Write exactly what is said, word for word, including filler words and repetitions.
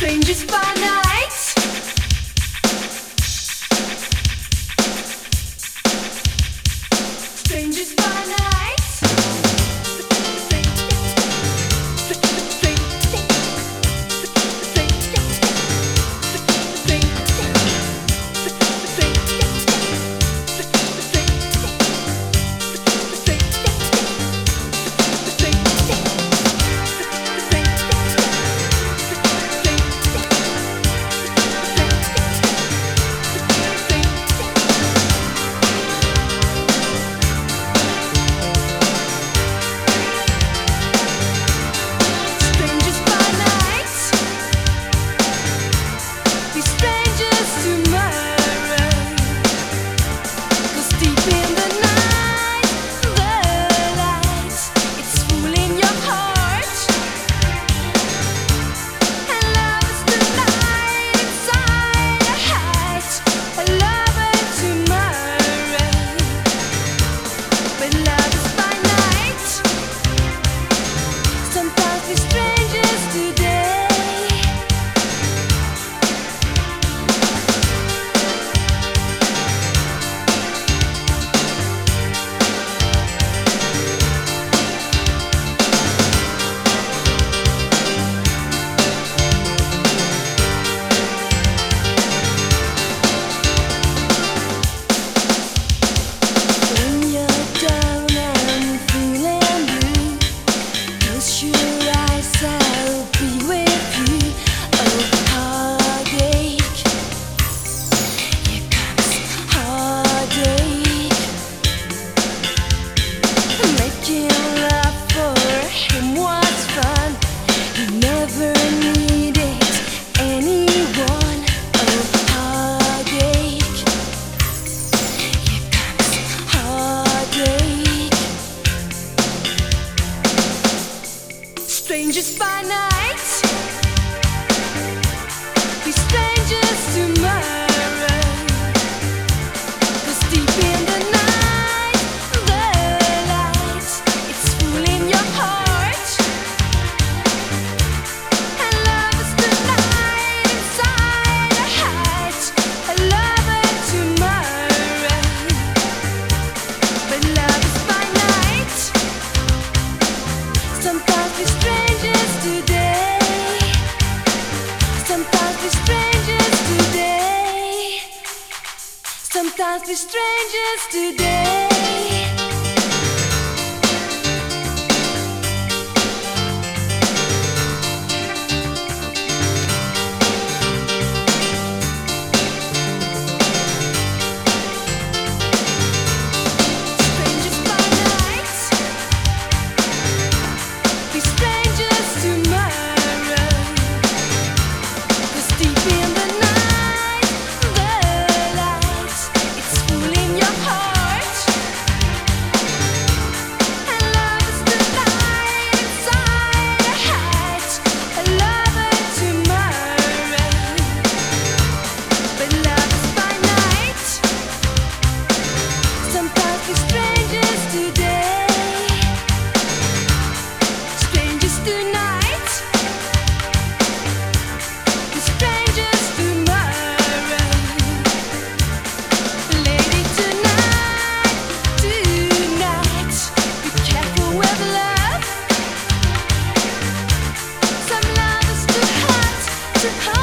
Strangers by night. Strangers by night. Strangers by night, be strangers tomorrow. 'Cause deep in the night, the light, it's fooling your heart. And love is the light inside your heart. A lover tomorrow, but love is by night. Sometimes we strangers today. Sometimes we're strangers today. Sometimes we're strangers today. To